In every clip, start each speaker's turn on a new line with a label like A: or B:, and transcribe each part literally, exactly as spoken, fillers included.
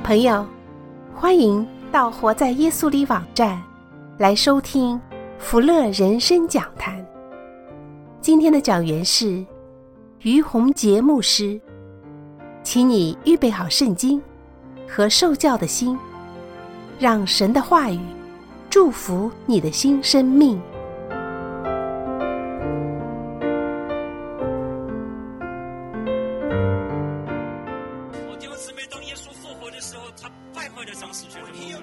A: 朋友，欢迎到活在耶稣里网站来收听福乐人生讲坛。今天的讲员是于洪杰牧师，请你预备好圣经和受教的心，让神的话语祝福你的新生命。
B: 我弟兄姊妹，当耶稣复活的时候，他败坏了掌死权的魔鬼。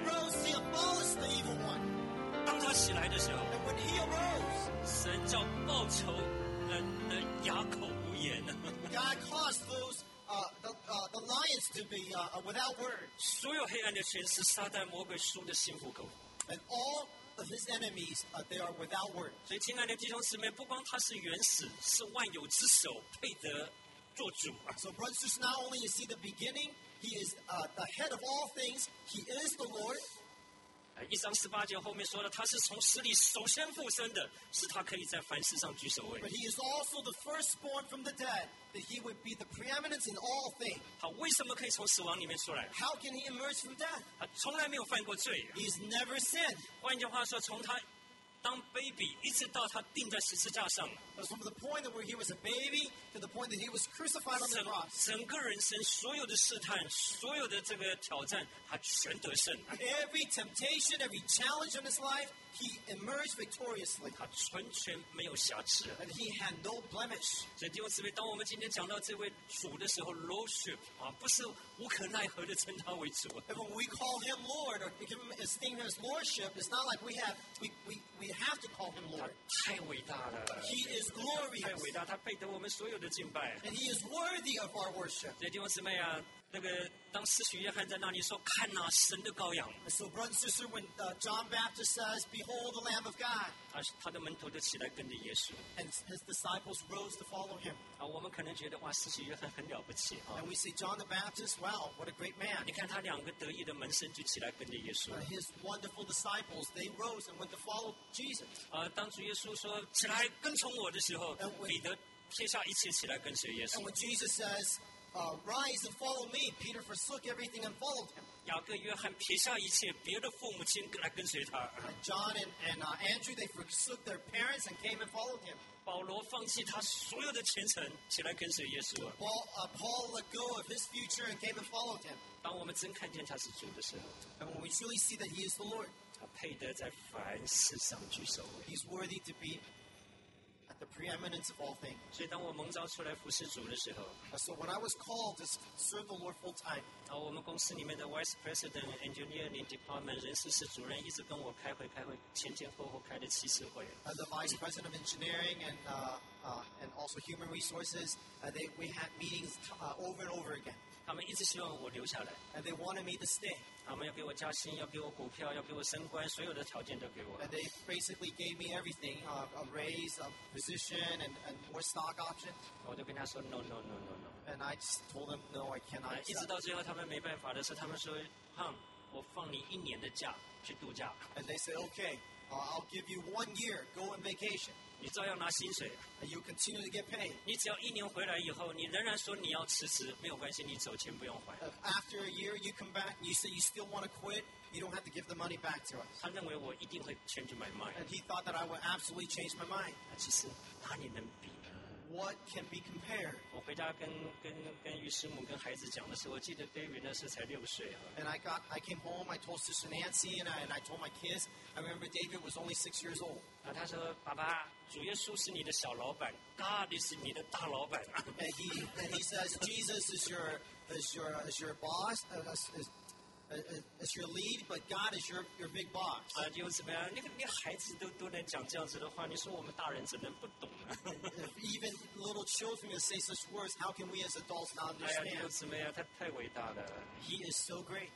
B: 当他起来的时候，神叫报仇人的哑口无言。
C: God caused those uh, the, uh, the lions to be uh, without words,
B: 所有黑暗的权势、撒旦、魔鬼输的心服口服。
C: and all of his enemies uh, they are without words.
B: 所以，亲爱的弟兄姊妹，不光他是元始，是万有之首，配得做主。
C: So, brothers and sisters, not only is he the beginning, he is uh, the head of all things. He is the Lord.
B: 一章十八节后面说了，他是从死里首先复生的，使他可以在凡事上居首位。
C: But he is also the firstborn from the dead, that he would be the preeminence in all things.
B: 他为什么可以从死亡里面出来？
C: How can he emerge from death?
B: 他从来没有犯过罪。
C: He's never sinned.
B: 换句话说，从他当 baby 一直到他钉在十字架上，
C: But from the point where he was a baby to the point that he was crucified on the
B: 整
C: cross,
B: 整个人生所有的试探，所有的这个挑战，他全得胜，
C: every temptation, every challenge in his life, he emerged victoriously.
B: 他完全没有瑕疵。
C: And he had no blemish.
B: 所以弟兄姊妹，当我们今天讲到这位主的时候 ，Lordship 啊，不是无可奈何的称他为主。
C: And when we call him Lord or give him esteem his lordship, it's not like we have we, we, we have to call him
B: 他
C: Lord.
B: 太伟大了，
C: He is
B: 太
C: glorious.
B: 伟大，他配得我们所有的敬拜。
C: And he is worthy of our worship.
B: 所以弟兄姊妹啊，那个当施洗约翰在那里说：“看呐、神的羔羊。”
C: And so, brother and sister, when uh, John Baptist says, "Behold the Lamb of God,"
B: 他他的门徒都起来跟着耶稣
C: and his disciples rose to follow him,
B: 啊，我们可能觉得哇，施洗约翰很了不起啊
C: and！we say, John the Baptist, wow, what a great man.
B: 你看他两个得意的门生就起来跟着耶稣
C: Uh, his wonderful disciples, they rose and went to follow Jesus.
B: 啊。当主耶稣说起来跟从我的时候，彼得撇下一切起来跟随耶
C: And
B: 稣。
C: when Jesus says, uh, "Rise and follow me," Peter forsook everything and followed him.
B: 雅各、约翰撇下一切别的父母亲来跟随他。
C: And John and, and uh, Andrew, they forsook their parents and came and followed him.
B: 保罗放弃他所有的前程，起来跟随耶稣。
C: Paul, uh, Paul let go of his future and came and followed him.
B: 当我们真看见他是主的时候，
C: And when we truly see that he is the Lord,
B: 他配得在凡事上居首位。
C: he's worthy to be at the preeminence of all things.
B: 所以，当我蒙召出来服侍主的时候，
C: Uh, So when I was called to s- serve the Lord full time,
B: 啊，我们公司里面的 Vice President Engineering Department 人事室主任一直跟我开会，开会前前后后开了七次会。
C: uh, the vice president of engineering and uh, uh, and also human resources, uh, they, we had meetings uh, over and over again,
B: 他们一直希望我留下来，
C: and they wanted me to stay.
B: 他们要给我加薪，要给我股票，要给我升官，所有的条件都给我。
C: And they basically gave me everything, uh, a raise, a position, and, and more stock options.
B: 我就跟他说 no no no no no。
C: And I just told them, no, I cannot
B: 一直
C: accept.
B: 到最后他们没办法的时候，他们说：“哼，我放你一年的假去度假，
C: And they said, okay, uh, I'll give you one year, go on vacation,
B: 你照样拿薪水。
C: and you continue to get paid.
B: 你只要一年回来以后，你仍然说你要辞职，没有关系，你走钱不用还。
C: Uh, after a year, you come back and you say you still want to quit, you don't have to give the money back to us. ”
B: 他认为我一定会 change my mind。
C: And he thought that I would absolutely change my mind.
B: 其实哪里能比呢？
C: What can be compared?
B: 我回家跟跟跟于师母跟孩子讲的时候，我记得 David 那时候才六岁啊。
C: And I got, I came home, I told Sister Nancy, and I, and I told my kids. I remember David was only six years old.
B: 啊，他说：“爸爸，主耶稣是你的小老板 ，God 是你的大老板啊。
C: And he, and he says, Jesus is your, is your, is your boss, uh, is, is, is your lead, but God is your, your big boss. ”
B: 啊，就怎么样？那个连孩子都都能讲这样子的话，你说我们大人怎能不懂呢？
C: If even little children can say such words, how can we as adults not
B: 哎呀，弟兄
C: understand?
B: 姊妹啊，他太伟大了。
C: He is so great.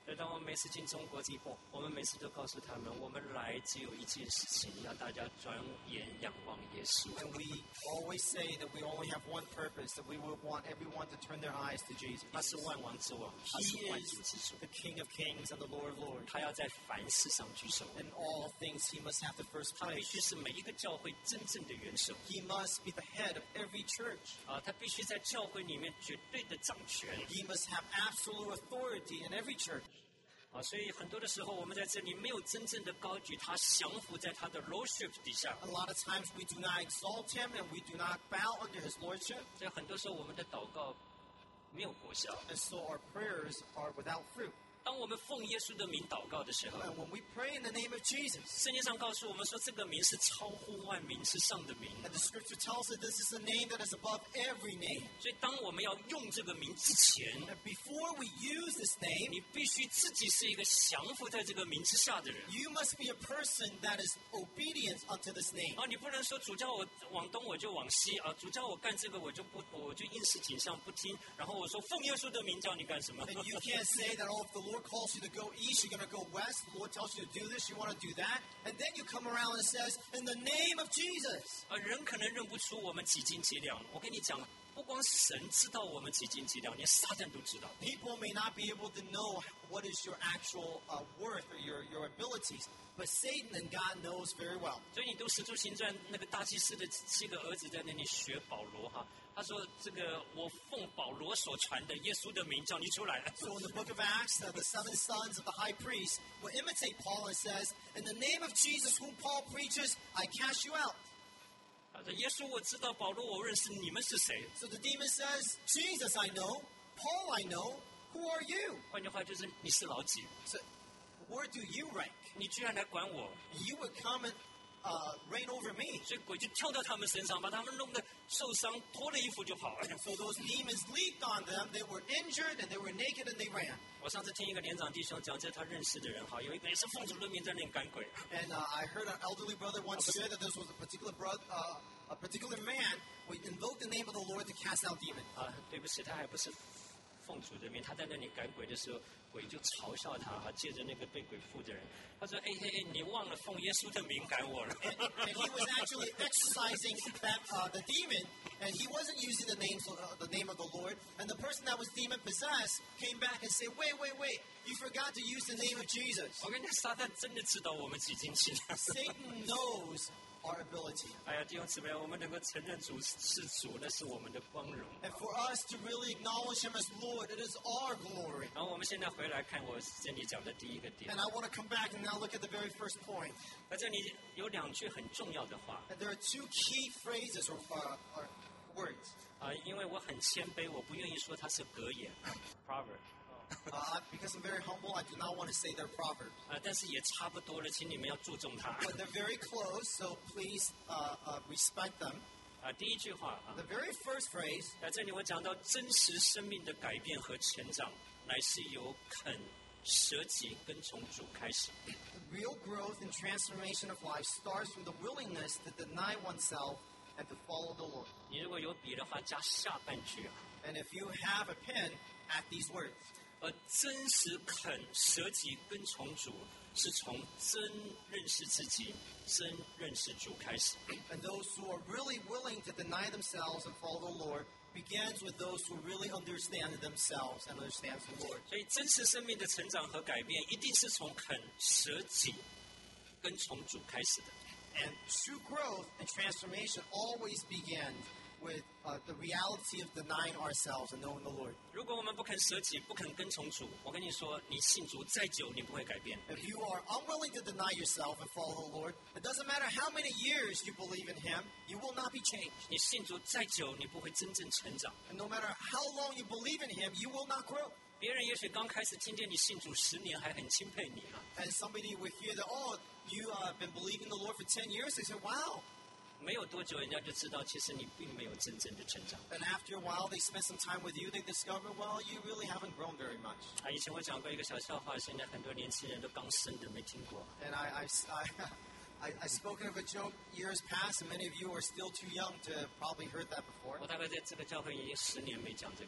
B: 所以当我们每次进中国以后，我们每次都告诉他们，我们来只有一件事情，要大家转眼仰望耶稣。
C: And we always say that we only have one purpose, that we would want everyone to turn their eyes to Jesus.
B: 他是万王之王，他是
C: He
B: 万
C: is
B: 主之主，
C: the King of Kings and the Lord of Lords.
B: 他要在凡事上居首位，
C: In all things, he must have the first
B: 他必
C: place.
B: 须是每一个教会真正的元首
C: He must be the head of every church.
B: 啊，他必须在教会里面绝对的掌权
C: He must have absolute authority in every church.
B: 啊，所以很多的时候我们在这里没有真正的高举他，降服在他的 lordship 底下，
C: A lot of times we do not exalt him and we do not bow under his lordship.
B: 所以很多时候我们的祷告没有果效。
C: And so our prayers are without fruit.
B: 当我们奉耶稣的名祷告的时候，
C: And when we pray in the name of Jesus,
B: 圣经上告诉我们说，这个名是超乎万名之上的名。
C: and the scripture tells us this is a name that is above every name.
B: 所以当我们要用这个名之前，
C: And before we use this name,
B: 你必须自己是一个降服在这个名之下的人。
C: you must be a person that is obedient unto this name.
B: 啊，你不能说主叫我往东我就往西啊，主叫我干这个我就不，我就应时景象不听，然后我说奉耶稣的名叫你干什么？
C: And you can't say that, oh, if the Lord calls you to go east, you're going to go west. The Lord tells you to do this, you want to do that. And then you come around and says, in the name of Jesus.
B: 啊，人可能认不出我们几斤几两。我跟你讲，不光神知道我们几斤几两，连撒旦都知道。
C: People may not be able to know what is your actual uh, worth or your, your abilities, but Satan and God knows very well.
B: 所以你读《使徒行传》，那个大祭司的七个儿子在那里学保罗哈，他说：“这个我奉保罗所传的耶稣的名叫你出来。”
C: So in the book of Acts, uh, the seven sons of the high priest will imitate Paul and says, in the name of Jesus whom Paul preaches, I cast you out.
B: 他说：“耶稣我知道，保罗我认识，你们是谁
C: So the demon says, Jesus I know, Paul I know, who are you?？”
B: 换句话就是你是老几？
C: So where do you rank?
B: 你居然来管我！
C: You would come and uh, reign over me.
B: 所以鬼就跳到他们身上，把他们弄得受伤，脱了衣服就跑了。
C: So those demons leaped on them. They were injured and they were naked and they ran.
B: 我上次听一个连长弟兄讲，这是他认识的人哈，有一个也是奉主的名在那里赶鬼。
C: And uh, I heard an elderly brother once share that this was a particular brother, uh, a particular man would invoke the name of the Lord to cast out demons.
B: 啊，对不起，他还不是奉主的名，他在那里赶鬼的时候，鬼就嘲笑他哈，借着那个被鬼附的人，他说：“哎哎哎，你忘了奉耶稣的名赶我了。”
C: And, and he was actually exercising that, uh, the demon, and he wasn't using the name, uh, the name of the Lord. And the person that was demon possessed came back and said, "Wait, wait, wait! You forgot to use the name of Jesus."
B: 我跟你讲，撒旦真的知道我们几斤几两。
C: Satan knows our ability.
B: 哎呀，弟兄姊妹，我们能够承认主是主，那是我们的光荣。
C: And for us to really acknowledge him as Lord, it is our glory.
B: 然后我们现在回来看我这里讲的第一个点
C: And，I want to come back and now look at the very first point.
B: 在这里有两句很重要的话
C: And there are two key phrases or, uh, or words.
B: 啊，因为我很谦卑，我不愿意说它是格言 （proverb）
C: Uh, because I'm very humble, I do not want to say they're proverbs.
B: 啊，但是也差不多了，请你们要注重它
C: But they're very close, so please uh, uh, respect them.
B: 啊。第一句话啊，
C: The very first phrase,
B: 在这里我讲到真实生命的改变和成长，乃是由肯舍己跟从主开始。
C: the real growth and transformation of life starts from the willingness to deny oneself and to follow the Lord.
B: 你如果有笔的话，加下半句啊。
C: And if you have a pen, add these words.
B: 而真实肯舍己跟从主，是从真认识自己、真认识主开始。
C: And those who are really willing to deny themselves and follow the Lord begins with those who really understand themselves and understands the Lord.
B: 所以，真实生命的成长和改变，一定是从肯舍己跟从主开始的。
C: And true growth and transformation always begins with uh, the reality of denying ourselves and knowing the Lord.
B: 如果我们不肯舍己，不肯跟从主，我跟你说，你信主再久，你不会改变。
C: If you are unwilling to deny yourself and follow the Lord, it doesn't matter how many years you believe in Him, you will not be changed.
B: 你信主再久，你不会真正成长。
C: And no matter how long you believe in Him, you will not grow.
B: 别人也许刚开始听见你信主十年，还很钦佩你啊。
C: And somebody would hear that, oh, you uh, have been believing the Lord for ten years. They say, wow.
B: 没有多久，人家就知道，其实你并没有真正的成长。
C: And after a while, they spend some time with you. They discover, well, you really haven't grown very much.
B: 啊，以前我讲过一个小笑话，现在很多年轻人都刚生的，没听过。
C: And I, I, I, I, I spoken of a joke years past, and many of you are still too young to have probably heard that before.
B: 我大概在这个教会已经十年没讲这个事
C: And
B: 了。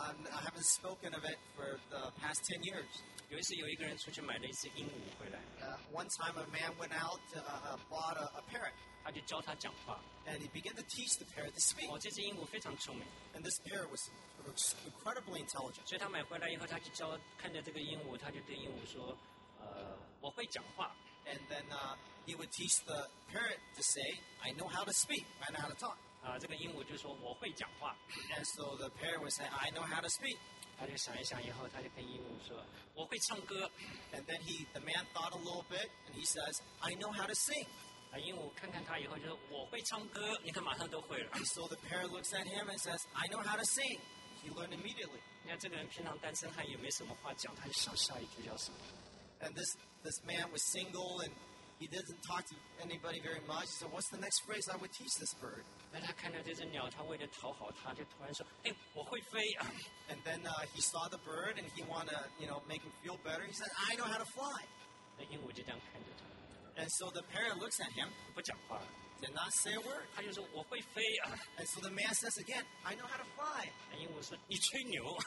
C: uh, I haven't spoken of it for the past ten years.
B: 有一次，有一个人出去买了一只鹦鹉回来，
C: Uh, one time, a man went out to, uh, uh, bought a, a parrot,
B: 他就教它讲话。
C: and he began to teach the parrot to speak.
B: 哦，这只鹦鹉非常聪明，
C: And this parrot was incredibly intelligent.
B: 所以他买回来以后，他就教看着这个鹦鹉，他就对鹦鹉说：“呃，我会讲话。
C: And then uh, he would teach the parrot to say, I know how to speak, I know how to talk. ”
B: 啊，这个鹦鹉就说：“我会讲话。
C: And so the parrot would say, I know how to speak. ”
B: 他就想一想以后，他就跟鹦鹉说：“我会唱歌。
C: And then he, the man thought a little bit, and he says, I know how to sing. ”
B: 啊，鹦鹉看看他以后就说：“我会唱歌。”你看，马上都会了。
C: And so the parrot looks at him and says, I know how to sing. He learned immediately.
B: 你看这个人平常单身汉也没什么话讲，他就想下一句叫什么？
C: And this, this man was single, and he didn't talk to anybody very much. He said, what's the next phrase I would teach this bird?
B: 那他看到这只鸟，他为了讨好它，就突然说：“哎，我会飞。
C: And then uh, he saw the bird, and he wanted to, you know, make him feel better. He said, I know how to fly. ”
B: 那鹦鹉就这样看着他，
C: And so the parrot looks at him,
B: 不讲话，
C: did not say a word.
B: 他就说：“我会飞。
C: And so the man says again, I know how to fly.
B: 那鹦鹉说：“你吹牛。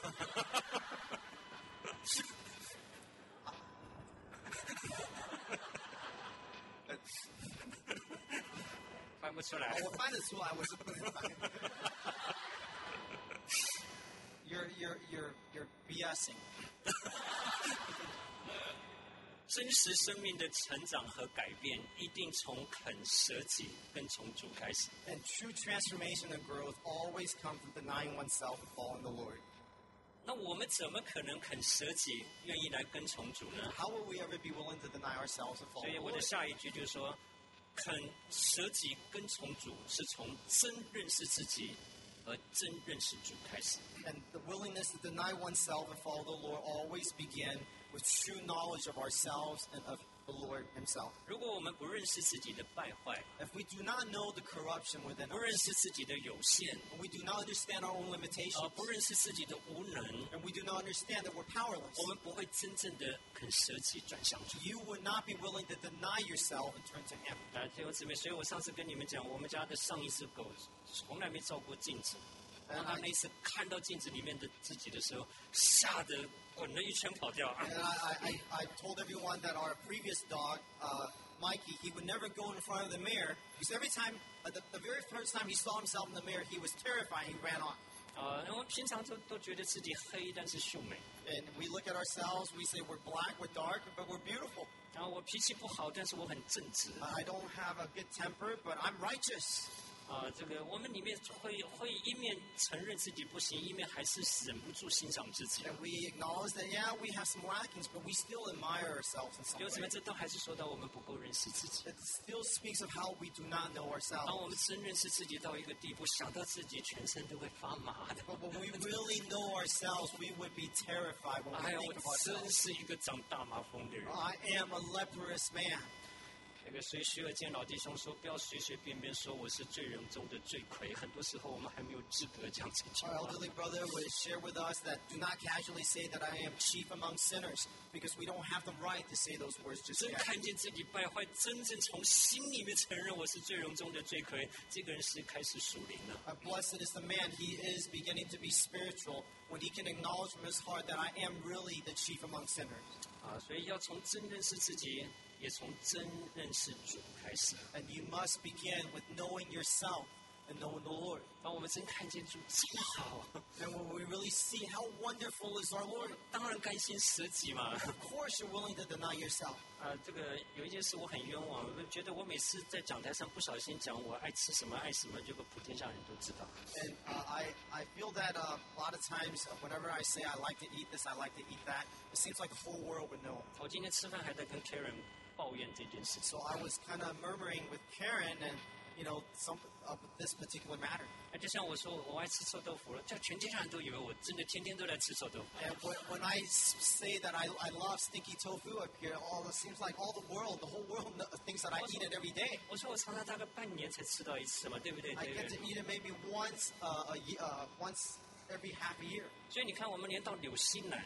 B: 翻不出来。
C: 我翻得出来，我是不明白。You're you're you're you're BSing.
B: 真实生命的成长和改变，一定从肯舍己跟从主开始。
C: And true transformation and growth always come from denying oneself and following the Lord.
B: 那我们怎么可能肯舍己，愿意来跟从主呢？
C: How will we ever be willing to deny ourselves and
B: 所
C: follow
B: 以
C: the
B: 我的
C: Lord?
B: 下一句就是说，肯舍己跟从主，是从真认识自己和真认识主开始。
C: And the willingness to deny oneself and follow the Lord always begin with true knowledge of ourselves and of the Lord Himself.
B: 如果我们不认识自己的败坏，
C: If we do not know the corruption within
B: 不认
C: us,
B: 识自己的有限，
C: and we do not understand our own
B: 呃，
C: limitations,
B: 不认识自己的无能，
C: and we do not understand that we're powerless,
B: 我们不会真正的肯舍己转向主。
C: you would not be willing to deny yourself and turn to Him.
B: 啊，弟兄姊妹，所以我上次跟你们讲，我们家的上一只狗从来没照过镜子。当它那一次看到镜子里面的自己的时候，吓得滚了一圈跑掉。
C: And I, I, I told everyone that our previous dog, uh, Mikey, he would never go in front of the mirror because every time, uh, the, the very first time he saw himself in the mirror, he was terrified. He ran off.
B: 啊，我们平常都都觉得自己黑，但是秀美。
C: And we look at ourselves, we say we're black, we're dark, but we're beautiful.
B: 然后我脾气不好，但是我很正直。
C: I don't have a good temper, but I'm righteous.
B: 啊，这个我们里面会会一面承认自己不行，一面还是忍不住欣赏自己。
C: And we acknowledge that, yeah, we have some lackings, but we still admire ourselves in some
B: 弟兄姊妹，
C: way.
B: 这都还是说到我们不够认识自己。
C: It still speaks of how we do not know
B: 当
C: ourselves.
B: 我们真认识自己到一个地步，想到自己全身都会发麻的。
C: But when we really know ourselves, we would be terrified when
B: 哎
C: we
B: 呀，
C: think of
B: 我真
C: ourselves.
B: 是一个长大麻风的人。
C: I am a leprous man.
B: 那个随徐尔健老弟兄说，不要随随便便说我是罪人中的罪魁。很多时候我们还没有资格讲这句
C: Our
B: 话。
C: elderly brother would share with us that do not casually say that I am chief among sinners because we don't have the right to say those words just
B: 真
C: yet.
B: 看见自己败坏，真正从心里面承认我是罪人中的罪魁，这个人是开始属灵了。
C: Uh, blessed is the man, he is beginning to be spiritual when he can acknowledge from his heart that I am really the chief among sinners.
B: 啊，所以要从真认识自己，也从真认识主开始。
C: And you must begin with knowing yourself and knowing the Lord.
B: 当我们真看见主这么好，
C: And when we really see how wonderful is our Lord,
B: 当然甘心舍己嘛。
C: of course you're willing to deny yourself.
B: 啊，这个有一件事我很冤枉，我觉得我每次在讲台上不小心讲我爱吃什么爱什么，结果普天下人都知道。
C: And uh, I, I feel that uh, a lot of times uh, whenever I say I like to eat this, I like to eat that, it seems like the whole world would know.
B: 我今天吃饭还在跟 Karen 抱怨这件事情。
C: So I was kind of murmuring with Karen and, you know, some of this particular matter.
B: 那就像我说我爱吃臭豆腐了，这全天下人都以为我真的天天都在吃臭豆腐。
C: And when, when I s- say that I, I love stinky tofu up here, all it seems like all the world, the whole world kn- thinks that I eat it every day.
B: 我说我常常大概半年才吃到一次嘛，对不对？
C: I
B: 对不
C: get
B: 对
C: to？eat it maybe once uh, a ye- uh, once every half a year.
B: 所以你看，我们连到纽西兰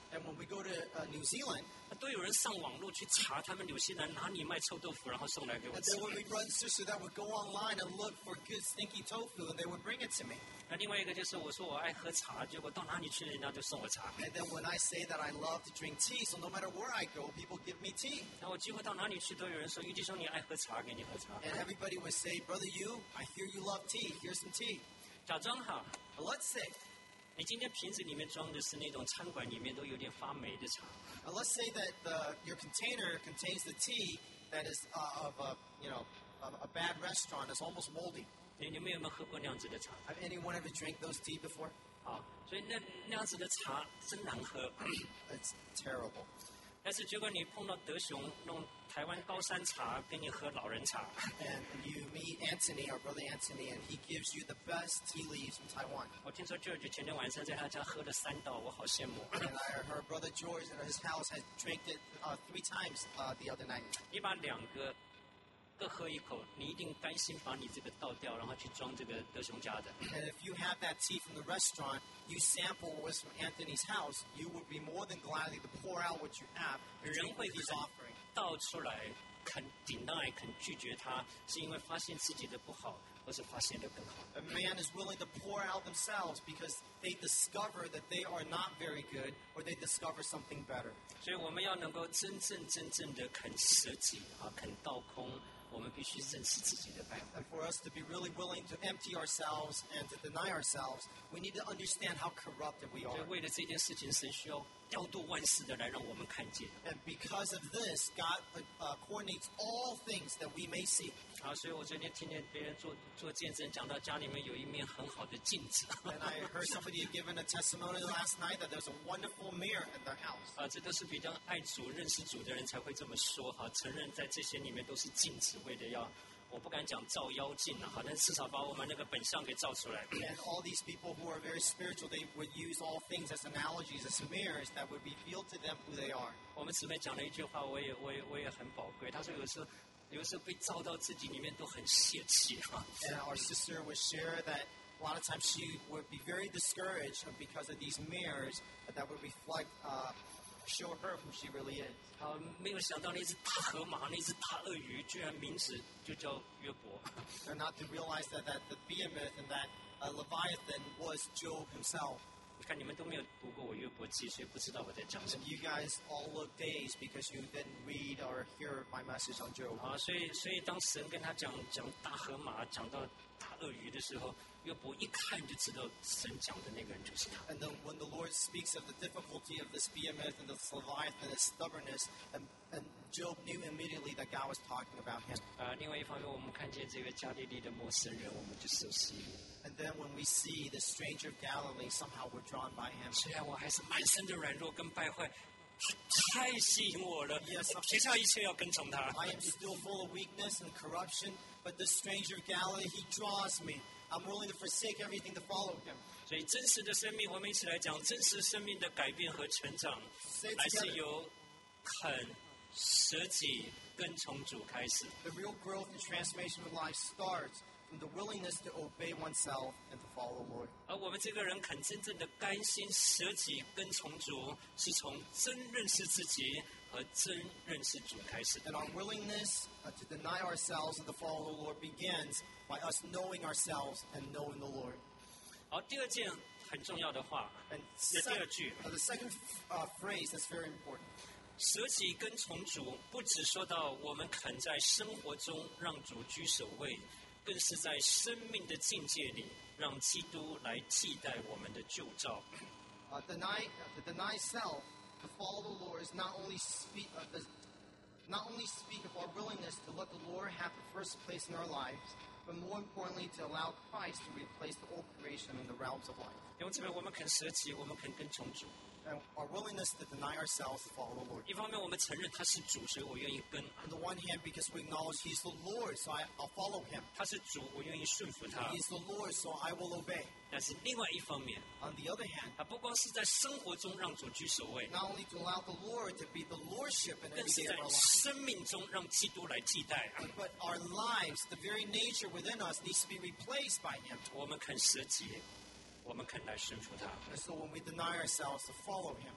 C: And when we go to uh, New Zealand,
B: 都有人上网络去查他们纽西兰哪里卖臭豆腐，然后送来给我
C: and
B: 吃
C: there。would be brothers and sisters that would go online and look for good stinky tofu, and they would bring it to me.
B: 那另外一个就是我说我爱喝茶，结果到哪里去人家就送我茶。
C: And then when I say that I love to drink tea, so no matter where I go, people give me tea.
B: 那我几乎到哪里去都有人说，于弟兄你爱喝茶，给你喝茶。
C: And everybody would say, Brother Yu, I hear you love tea. Here's some tea.
B: 假装哈，
C: But let's say,
B: 你今天瓶子里面装的是那种餐馆里面都有点发霉的茶，
C: uh, let's say that the, your container contains the tea that is uh, of a, you know, a, a bad restaurant. It's almost moldy.
B: 你你们有没有喝过那样子的茶？
C: Have anyone ever drank those tea before?
B: 啊，所以那那样子的茶真难喝。
C: It's terrible.
B: 但是结果你碰到德雄弄台湾高山茶给你喝老人茶，
C: And you meet Anthony, our brother Anthony, and he gives you the best tea leaves from Taiwan.
B: 我听说 George 前天晚上在他家喝了三道，我好羡慕。
C: And I heard brother George at his house had drank it uh, three times uh, the other night.
B: 你把两个各喝一口，你一定甘心把你这个倒掉，然后去装这个德雄家的。
C: And if you have that tea from the restaurant, you sample what was from Anthony's house, you would be more than gladly to pour out what you have and drink what he's offering.
B: 倒出来肯 deny 肯拒绝它，是因为发现自己的不好，或是发现的更好。
C: A man is willing to pour out themselves because they discover that they are not very good or they discover something better.
B: 所以我们要能够真正真正的肯舍己啊，肯倒空，我们必须认识自己的败坏。
C: And for us to be really willing to empty ourselves and to deny ourselves, we need to understand how corrupted we
B: 所以
C: are.
B: 为了这件事情，神需要调度万事的来让我们看见。
C: And because of this, God uh, coordinates all things that we may see.
B: 啊，所以我昨天听见别人做做见证，讲到家里面有一面很好的镜子。
C: And I heard somebody had given a testimony last night that there's a wonderful mirror in their house.
B: 啊，这都是比较爱主、认识主的人才会这么说哈，承认在这些里面都是镜子，为了要，我不敢讲照妖镜啊，哈，但至少把我们那个本相给照出来。
C: And all these people who are very spiritual, they would use all things as analogies, as mirrors that would reveal to them who they are.
B: 我们姊妹讲了一句话，我也我也我也很宝贵。她说有时候有时候被照到自己里面都很泄气哈。
C: And our sister would share that a lot of times she would be very discouraged because of these mirrors that would reflect, uh, show her who she really is.
B: 啊，没有想到那只大河马，那只大鳄鱼，居然名字就叫约伯。
C: They're not to realize that, that the behemoth and that uh, Leviathan was Job himself.
B: 你看你们都没有读过我约伯记，所以不知道我在讲什
C: And
B: 么。
C: you guys all look dazed because you didn't read or hear my message on Job.
B: 啊，所以所以当神跟他讲讲大河马，讲到大鳄鱼的时候，约伯一看就知道神讲的那个人就是他。
C: And then when the Lord speaks of the difficulty of this behemoth and this Leviathan, this stubbornness, and, and Job knew immediately that God was talking about him.
B: 啊，另外一方面，我们看见这个加利利的陌生人，我们就受吸引。
C: And then when we see the stranger of Galilee, somehow we're drawn by him.
B: 虽然我还是满身的软弱跟败坏，他太吸引我了，
C: Yes,
B: 我撇下一切要跟从他。
C: I am still full of weakness and corruption, but the stranger of Galilee, he draws me. I'm willing to forsake everything to follow him.
B: 所以真实的生命，我们一起来讲，真实生命的改变和成长，
C: Say it
B: 还是
C: together.
B: 由肯舍己跟从主开始。
C: The real growth and transformation of life starts from the willingness to obey oneself and to follow the Lord.
B: 而我们这个人肯真正的甘心舍己跟从主，是从真认识自己和真认识主开始的。
C: And our willingness uh, to deny ourselves and to follow the Lord begins by us knowing ourselves and knowing the Lord.
B: 好，第二件很重要的话，
C: And
B: 这第
C: sec-
B: 二句，
C: uh, the second uh, phrase that's very important.
B: 舍己跟从主，不只说到我们肯在生活中让主居首位，更是在生命的境界里，让基督来替代我们的旧照。
C: Uh, deny, uh, to deny self, to follow the Lord is not only speak, uh, does, not only speak of our willingness to let the Lord have the first place in our lives, but more importantly, to allow Christ to replace the old creation in the realms of life.
B: 因为这边我们肯舍己，我们肯跟从主。
C: And our willingness to deny ourselves to follow the Lord.
B: 一方面我们承认他是主，所以我愿意跟；
C: On the one hand, because we acknowledge He's the Lord, so I, I'll follow Him.
B: 他是主，我愿意顺服他。
C: He's the Lord, so I will obey.
B: 但是另外一方面，
C: On the other hand,
B: 他不光是在生活中让主居首位，
C: not only to allow the Lord to be the Lordship in
B: 更
C: every
B: 是
C: day
B: 在
C: of our lives,
B: 生命中让基督来替代。
C: but our lives, the very nature within us, needs to be replaced by Him.
B: 我们肯舍己，我们肯来顺服他。
C: And so when we deny ourselves to follow Him,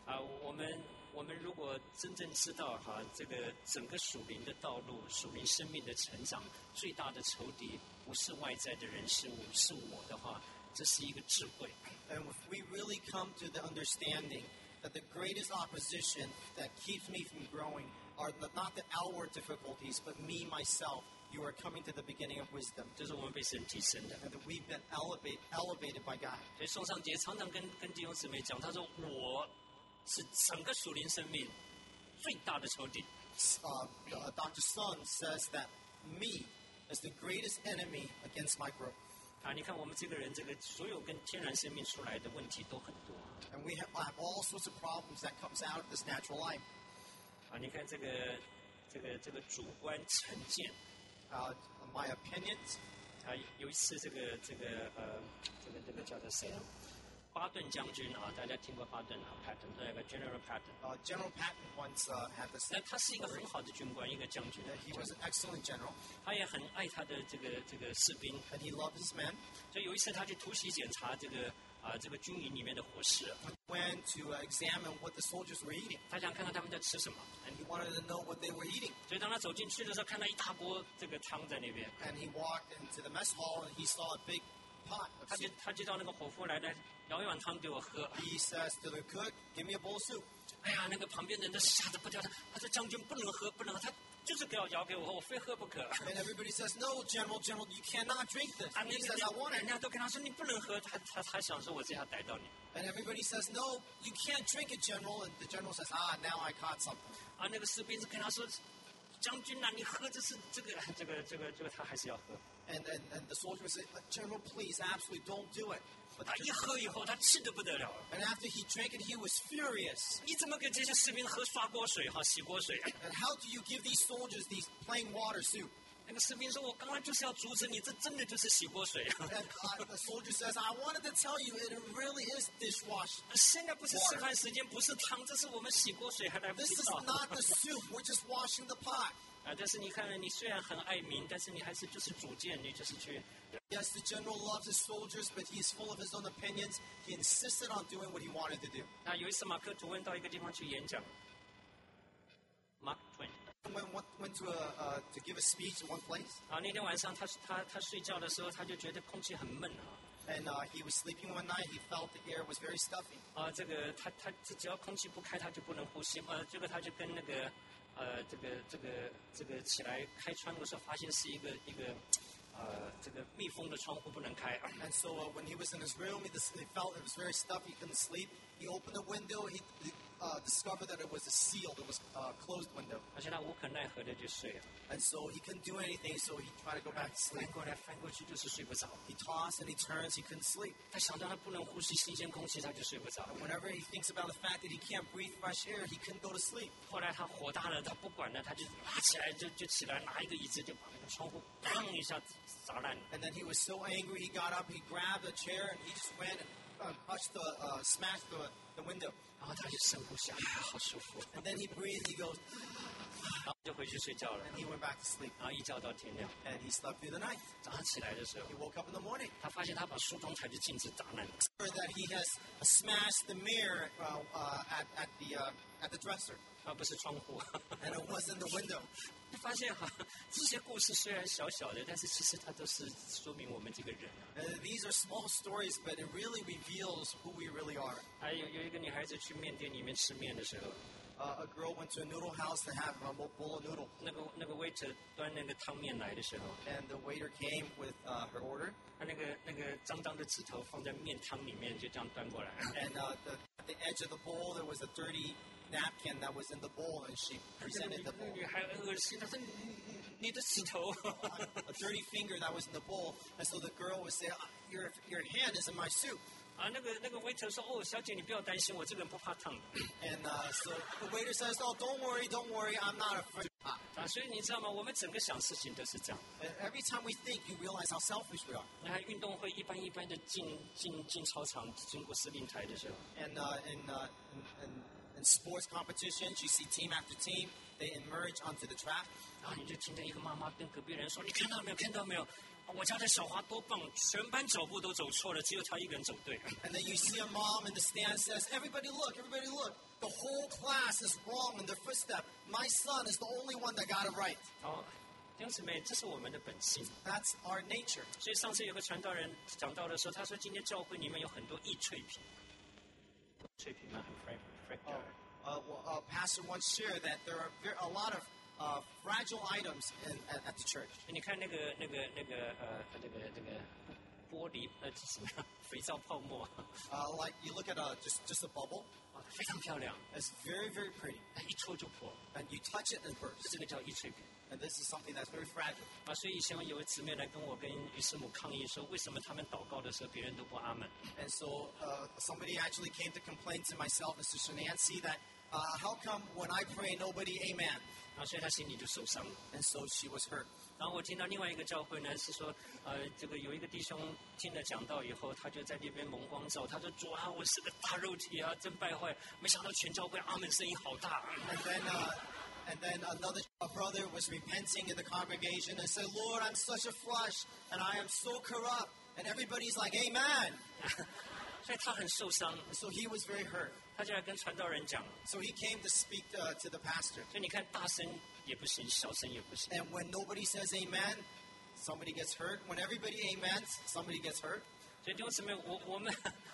B: 啊，我们我们如果真正知道哈，这个整个属灵的道路、属灵生命的成长，最大的仇敌不是外在的人事物，是我的话，这是一个智慧。
C: And if we really come to the understanding that the greatest opposition that keeps me from growing are the, not the outward difficulties, but me, myself, you are coming to the beginning of wisdom.
B: 这是我们被神提升的。
C: And that we've been elevate, elevated by God.
B: 所以宋尚杰常常跟跟弟兄姊妹讲，他说我是整个属灵生命最大的仇敌。
C: Uh, uh, Doctor Sun says that me is the greatest enemy against my growth.
B: 啊，你看我们这个人，这个所有跟天然生命出来的问题都很多。
C: And we have, have all sorts of problems that comes out of this natural life.
B: 啊，你看这个这个这个主观成见。
C: Uh, my opinions.
B: 啊，有一次这个这个呃，这个这个叫做谁啊？巴顿将军啊，大家听过巴顿啊 ，Patton 那个 General Patton。
C: Uh, General Patton once uh, had this.
B: 那他是一个很好的军官，一个将军。
C: He was an excellent general,
B: 他也很爱他的这个这个士兵。
C: and he loved his men.
B: 所以有一次他去突袭检查这个啊这个军营里面的伙食。
C: He went to uh, examine what the soldiers were eating,
B: 他想看看他们在吃什么。
C: and he wanted to know what they were eating.
B: 所以当他走进去的时候，看到一大锅这个汤在那边。
C: And he walked into the mess hall, and he saw a big pot of
B: 他就
C: soup.
B: 他就到那个伙夫来来舀一碗汤给我喝。
C: He says to the cook, "Give me a bowl of soup."
B: 哎呀，那个旁边的人都吓得不掉的。他说将军不能喝，不能喝，他就是给我舀给我喝，我非喝不可。
C: And everybody says, "No, General, General, you cannot drink this."
B: 啊，
C: And
B: 那
C: he says, "I
B: 个
C: want
B: 人
C: it."
B: 家都跟他说你不能喝，他他他想说我这下逮到你。
C: And everybody says, "No, you can't drink it, General." And the general says, "Ah, now I caught something."
B: 啊，那个士兵就跟他说，将军呐、啊，你喝这是这个这个这个这个，他还是要喝。
C: And, and, and the soldier said, "General, please, absolutely don't do it." But
B: 他一喝以后，他气得不得了。
C: and after he drank it, he was furious.
B: 你怎么给这些士兵喝刷锅水哈，洗锅水？
C: And how do you give these soldiers these plain water soup?
B: 那个士兵说：“我刚刚就是要阻止你，这真的就是洗锅水。
C: And uh, the soldier says, "I wanted to tell you, it really is dishwash.
B: 现在不是吃饭时间，不是汤，这是我们洗锅水，还来不
C: This
B: 及
C: is
B: 倒。
C: not the soup. We're just washing the pot."
B: 啊，但是你看，你虽然很爱民，但是你还是就是主见，你就是去。
C: Yes, the general loves his soldiers, but he's full of his own opinions. He insisted on doing what he wanted to do.
B: 那有一次，马克吐温到一个地方去演讲。Mark Twain。
C: Went, went, went to, a, uh, to give a speech in one place,
B: 啊，那天晚上他他他睡觉的时候，他就觉得空气很闷啊。
C: and uh, he was sleeping one night. He felt the air was very stuffy.
B: 啊，这个他他只要空气不开，他就不能呼吸。呃，这个他就跟那个呃这个这个这个起来开窗的时候，发现是一个一个呃这个密封的窗户不能开。
C: And so uh, when he was in his room, he, just, he felt it was very stuffy. He couldn't sleep. He opened the window. He, he uh, discovered that it was a sealed, it was a closed window.
B: 而且他无可奈何的就睡了。
C: And so he couldn't do anything, so he tried to go back to
B: 翻
C: sleep.
B: 过来翻过去就是睡不着。
C: He tossed and he turns, he couldn't sleep.
B: 他想到他不能呼吸新鲜空气，他就睡不着。
C: Whenever he thinks about the fact that he can't breathe fresh air, he couldn't go to sleep.
B: 后来他火大了，他不管了，他就拉起来就就起来拿一个椅子就把那个窗户砰一下砸烂。
C: And then he was so angry, he got up, he grabbed a chair, and he just went and uh, touched the, uh, smashed the, the window.
B: 然后他就深呼吸，哎呀，好舒服。
C: And then he breathed, he goes,
B: 然后就回去睡觉了。
C: and he went back to sleep.
B: 然后一觉到天亮，
C: And he slept through the night.
B: 早上起来的时候，
C: He woke up in the morning.
B: 他发现他把梳妆台的镜子砸烂了。
C: That he has smashed the mirror uh, uh, at, at, the, uh, at the dresser.
B: 而不是窗户。
C: And it wasn't the window.
B: 就发现哈，这些故事虽然小小的，但是其实它都是说明我们这个人啊。
C: Uh, these are small stories, but it really reveals who we really are.
B: 还有有一个女孩子去面店里面吃面的时候，
C: Uh, a girl went to a noodle house to have a bowl of noodle.
B: 那个那个 waiter 端那个汤面来的时候，
C: And the waiter came with uh, her order.
B: 他那个那个脏脏的指头放在面汤里面，就这样端过来。
C: And uh, the, at the edge of the bowl, there was a dirty napkin that was in the bowl, and she
B: 这个
C: presented
B: 女
C: the
B: 那
C: bowl.
B: 女孩很恶心，她说你你你你的指头。
C: A dirty finger that was in the bowl. And so the girl would say, "Ah, your, your hand is in my soup."
B: 啊，那个那个 waiter 说，哦，小姐你不要担心，我这个人不怕烫的。
C: And uh, so the waiter says, "Oh, don't worry, don't worry, I'm not afraid." Ah.
B: 啊，所以你知道吗？我们整个想事情都是这样。
C: And every time we think, you realize how selfish we are.
B: 你看运动会一般一般的进进进操场，经过司令台的时候，
C: And uh, in, uh, in, in, in sports competitions, you see team after team, they emerge onto the track.
B: 然后你就听到一个妈妈跟隔壁人说：“你看到没有？看到没有？我家的小华多棒，全班走步都走错了，只有他一个人走对。”
C: And then you see a mom in the stand says, "Everybody look, everybody look. The the whole class is wrong in their first step. My son is the only one that got it right.
B: 好，弟兄姊妹，这是我们的本性。
C: That's our nature.
B: 所以上次有个传道人讲到的时候，他说今天教会里面有很多易脆品，脆品吗？很 fragile。
C: Uh, well, a pastor once shared that there are very, a lot of uh, fragile items in, at, at the church.
B: 你看那个那个那个呃那个那个玻璃呃这什么呀？肥皂泡沫，
C: Uh, like you look at a, just, just a bubble.
B: 啊非常漂亮，
C: It's very, very pretty.
B: 一戳就破，
C: And you touch it and it bursts.
B: 这个叫易脆品。
C: And this is something that's very fragile.
B: 啊，所以以前有位姊妹来跟我跟于师母抗议说，为什么他们祷告的时候别人都不阿门？
C: And so uh, somebody actually came to complain to myself and Sister Nancy that uh, how come when I pray nobody amen?
B: 啊，所以她心里就受伤了。
C: And so she was hurt.
B: 然后我听到另外一个教会呢是说，呃，这个有一个弟兄听了讲道以后，他就在那边蒙光照，他说主啊，我是个大肉体啊，真败坏，没想到全教会阿门声音好大。
C: And then, uh, and then another brother was repenting in the congregation and said, Lord, I'm such a flesh and I am so corrupt. And everybody's like, amen.
B: 所以他很受伤，
C: So he was very hurt.
B: 他就来跟传道人讲。
C: So he came to speak uh, to the pastor.
B: 所以你看，大声也不行，小声也不行。
C: And when nobody says amen, somebody gets hurt. When everybody amens, somebody gets hurt.
B: 所以弟兄姊妹，我我们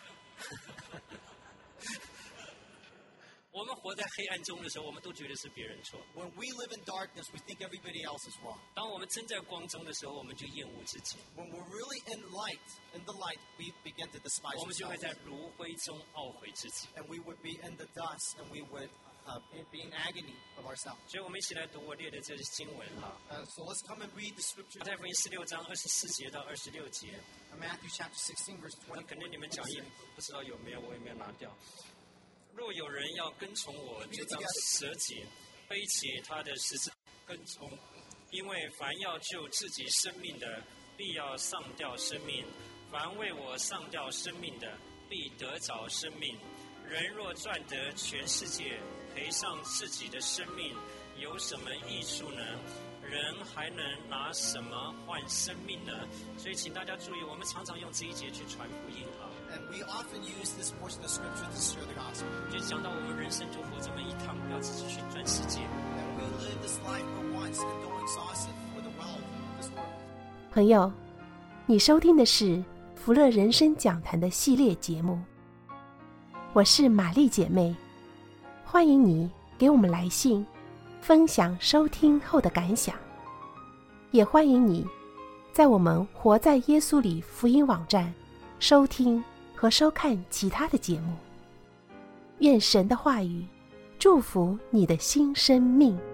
B: 我们活在黑暗中的时候，我们都觉得是别人错；
C: When we live in darkness, we think everybody else is wrong.
B: 当我们真在光中的时候，我们就厌恶自己，
C: When we're really in light, in the light, we begin to despise
B: 我们就会
C: ourselves.
B: 在炉灰中懊悔自己。
C: And we would be in the dust and we would uh, be in agony of ourselves.
B: 所以，我们一起来读我列的这些经文哈。
C: Uh, so let's come and read the scripture.
B: 马太福音十六章二十四节到二十六节，
C: Matthew chapter sixteen, verse
B: 那
C: twenty.
B: 可能你们讲义不知道有没有，我也没有拿掉。若有人要跟从我，就当舍己，背起他的十字跟从。因为凡要救自己生命的，必要上吊生命；凡为我上吊生命的，必得着生命。人若赚得全世界，赔上自己的生命，有什么益处呢？人还能拿什么换生命呢？所以，请大家注意，我们常常用这一节去传福音哈。
C: And we often use this portion of scripture to share the gospel.
B: 就讲到我们人生就活这么一趟，不要自己去转世界。
C: And we live this life but once and don't exhaust it for the wealth of this world.
A: 朋友，你收听的是福乐人生讲坛的系列节目，我是玛丽姐妹，欢迎你给我们来信，分享收听后的感想，也欢迎你在我们活在耶稣里福音网站收听和收看其他的节目。愿神的话语祝福你的新生命。